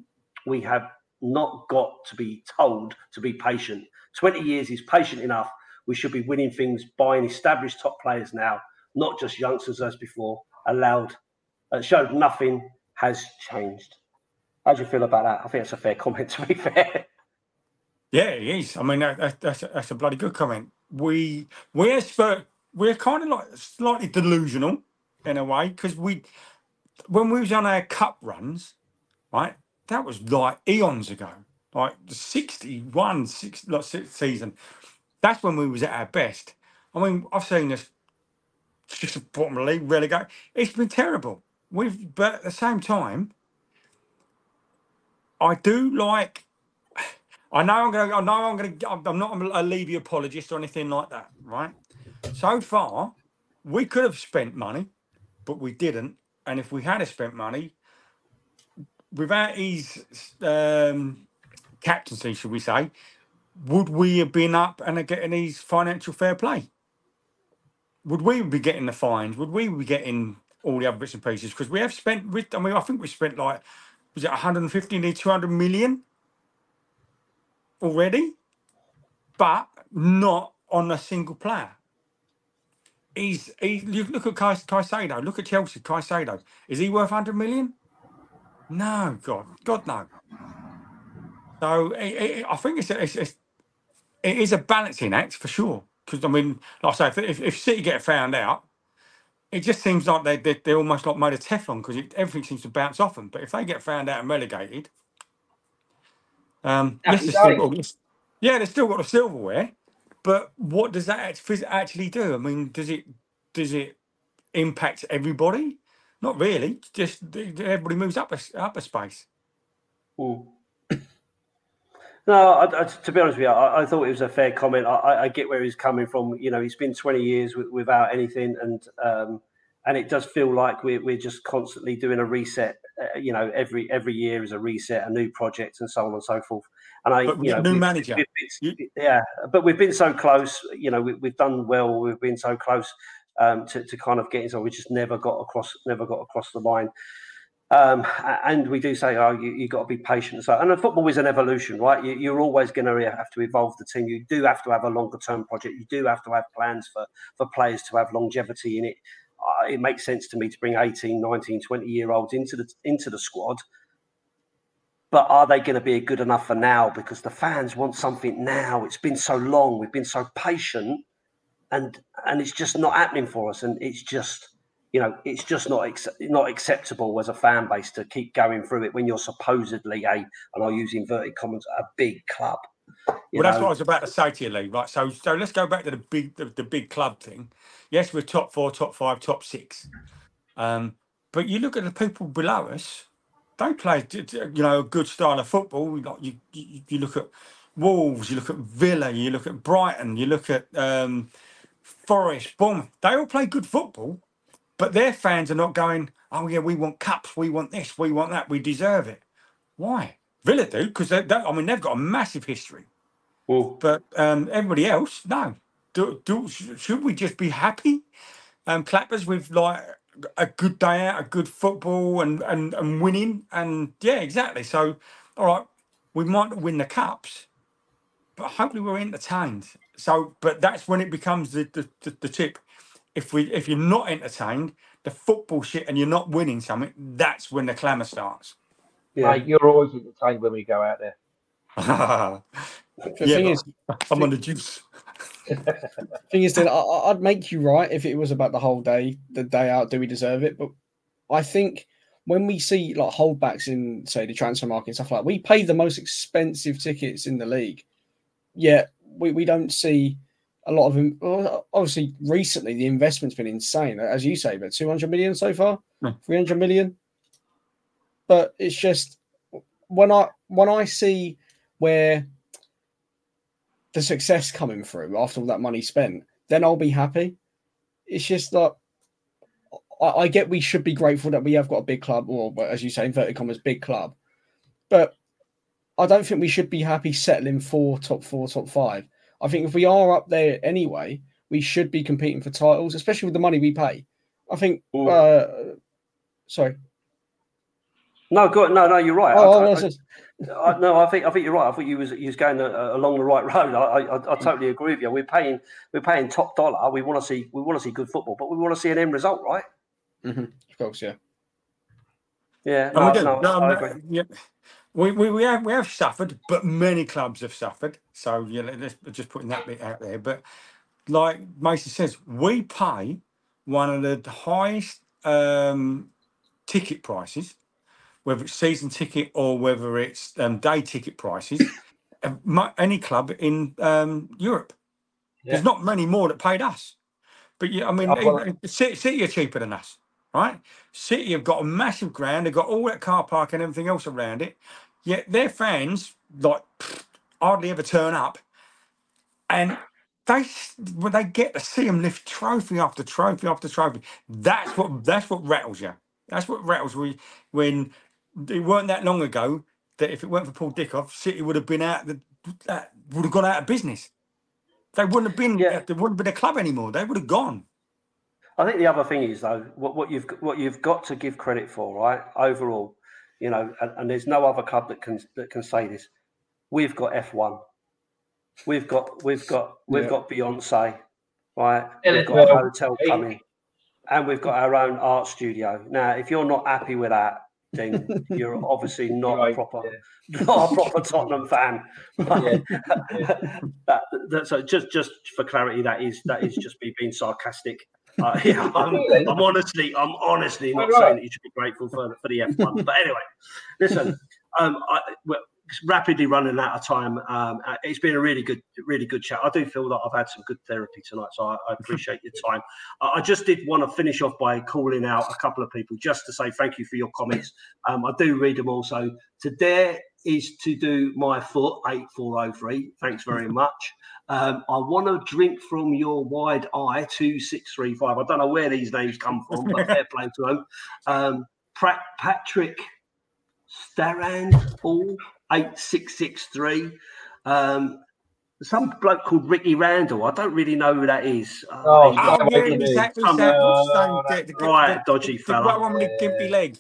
not got to be told to be patient. 20 years is patient enough. We should be winning things, buying established top players now, not just youngsters as before. Showed nothing has changed. How do you feel about that? I think that's a fair comment, to be fair. Yeah, it is. I mean, that's a bloody good comment. We're kind of like slightly delusional in a way, because when we was on our cup runs, right, that was like eons ago, like the 61 season. That's when we was at our best. I mean, I've seen this just a bottom of the league relegate. It's been terrible. But at the same time, I do like. I'm not a Levy apologist or anything like that, right? So far, we could have spent money, but we didn't. And if we had spent money, without his captaincy, should we say, would we have been up and getting his financial fair play? Would we be getting the fines? Would we be getting all the other bits and pieces? Because we have spent, I think we spent like, was it 150 to 200 million already? But not on a single player. You look at Caicedo. Look at Chelsea. Caicedo, is he worth 100 million? No, God no. So I think it is a balancing act for sure. Because I mean, like I say, if City get found out, it just seems like they're almost like made of Teflon, because everything seems to bounce off them. But if they get found out and relegated, they've still got the silverware. But what does that actually do? I mean, does it impact everybody? Not really. Just everybody moves up a space. No, to be honest with you, I thought it was a fair comment. I get where he's coming from. It's been 20 years without anything, and it does feel like we're just constantly doing a reset. Every year is a reset, a new project, and so on and so forth. And new manager. But we've been so close. We've done well. We've been so close to kind of getting so we just never got across the line. And we do say, you got to be patient. So, and football is an evolution, right? You're always going to have to evolve the team. You do have to have a longer term project. You do have to have plans for players to have longevity in it. It makes sense to me to bring 18, 19, 20-year-olds into the squad. But are they going to be good enough for now? Because the fans want something now. It's been so long. We've been so patient, and it's just not happening for us. And it's just, it's just not acceptable as a fan base to keep going through it when you're supposedly and I'll use inverted commas, a big club. That's what I was about to say to you, Lee. Right. So let's go back to the big club thing. Yes, we're top 4, top 5, top 6. But you look at the people below us. They play, a good style of football. You look at Wolves, you look at Villa, you look at Brighton, you look at Forest, Bournemouth. They all play good football, but their fans are not going, oh yeah, we want cups, we want this, we want that, we deserve it. Why? Villa do, because they've got a massive history. Well, but everybody else, no. Should we just be happy, clappers, with like a good day out, a good football, and winning? And yeah, exactly. So, all right, we might not win the cups, but hopefully we're entertained. So, but that's when it becomes the tip. If you're not entertained, the football shit, and you're not winning something, that's when the clamour starts. Yeah, mate, you're always entertained when we go out there. I'm on the juice. Thing is, then I'd make you right if it was about the day out. Do we deserve it? But I think when we see like holdbacks in, say, the transfer market and stuff like that, we pay the most expensive tickets in the league. Yet we don't see a lot of them. Obviously, recently the investment's been insane, as you say, but 200 million so far, 300 million. But it's just when I see where the success coming through after all that money spent, then I'll be happy. It's just like I get we should be grateful that we have got a big club, or as you say, inverted commas, big club. But I don't think we should be happy settling for top 4, top 5. I think if we are up there anyway, we should be competing for titles, especially with the money we pay. I think. Sorry. No, good. No, you're right. No, I think you're right. I think you was going along the right road. I totally agree with you. We're paying top dollar. We want to see good football, but we want to see an end result, right? Mm-hmm. Of course, yeah. Yeah, I agree. Yeah. We have suffered, but many clubs have suffered. So let's just putting that bit out there. But like Mason says, we pay one of the highest ticket prices, whether it's season ticket or whether it's day ticket prices, any club in Europe. Yeah. There's not many more that paid us. But City are cheaper than us, right? City have got a massive ground. They've got all that car park and everything else around it. Yet their fans hardly ever turn up. And they get to see them lift trophy after trophy after trophy. That's what rattles you. That's what rattles me. When it weren't that long ago that if it weren't for Paul Dickoff, City would have been would have gone out of business. They wouldn't have been. There wouldn't have been a club anymore. They would have gone. I think the other thing is though, what you've got to give credit for, right? Overall, and there's no other club that can say this. We've got F1. We've got Beyonce, right? We've got a hotel coming, and we've got our own art studio. Now, if you're not happy with that, then you're obviously not a proper Tottenham fan. So just for clarity, that is just me being sarcastic. I'm honestly not saying that you should be grateful for the F1. But anyway, listen, we're rapidly running out of time. It's been a really good chat. I do feel that I've had some good therapy tonight, so I appreciate your time. I just did want to finish off by calling out a couple of people just to say thank you for your comments. I do read them also. To dare is to do my foot 8403. Thanks very much. I want to drink from your wide eye 2635. I don't know where these names come from, but fair play to them. Patrick Starand all 8663. Some bloke called Ricky Randall. I don't really know who that is. Right, dodgy fella. The one with the gimpy leg.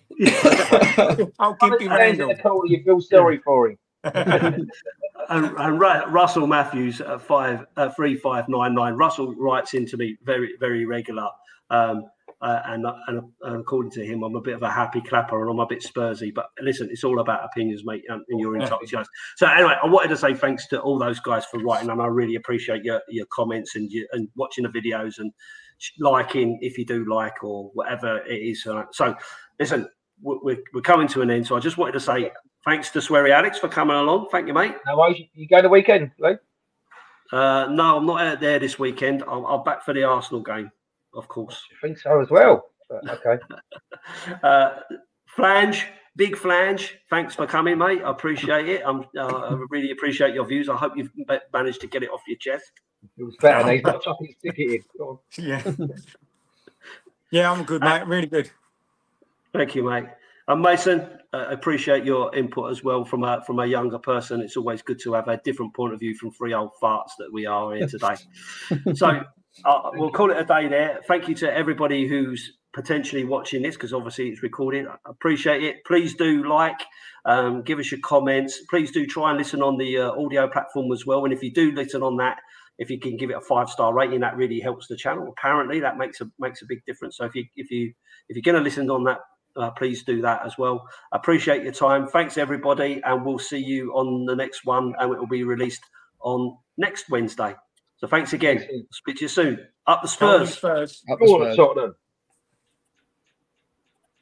Gimpy Randall. You feel sorry for him. and Russell Matthews at 3599. Russell writes into me very, very regular. And according to him, I'm a bit of a happy clapper and I'm a bit Spursy. But listen, it's all about opinions, mate, and you're in touch with us. So anyway, I wanted to say thanks to all those guys for writing, and I really appreciate your comments and watching the videos and liking if you do like or whatever it is. So listen, we're coming to an end. So I just wanted to say thanks to Swery Alex for coming along. Thank you, mate. No worries. You go the weekend, Luke? No, I'm not out there this weekend. I'm back for the Arsenal game. Of course. I think so as well. But, okay. Big Flange, thanks for coming, mate. I appreciate it. I really appreciate your views. I hope you've managed to get it off your chest. It was better. He's not chucking his ticket in. Yeah, I'm good, mate. Really good. Thank you, mate. Mason, I appreciate your input as well from a younger person. It's always good to have a different point of view from three old farts that we are here today. So we'll call it a day there. Thank you to everybody who's potentially watching this, because obviously it's recorded. I appreciate it. Please do give us your comments. Please do try and listen on the audio platform as well. And if you do listen on that, if you can give it a 5-star rating, that really helps the channel. Apparently, that makes a big difference. So if you're going to listen on that, please do that as well. I appreciate your time. Thanks, everybody. And we'll see you on the next one. And it will be released on next Wednesday. So thanks again. Speak to you soon. Up the Spurs. Up the Spurs.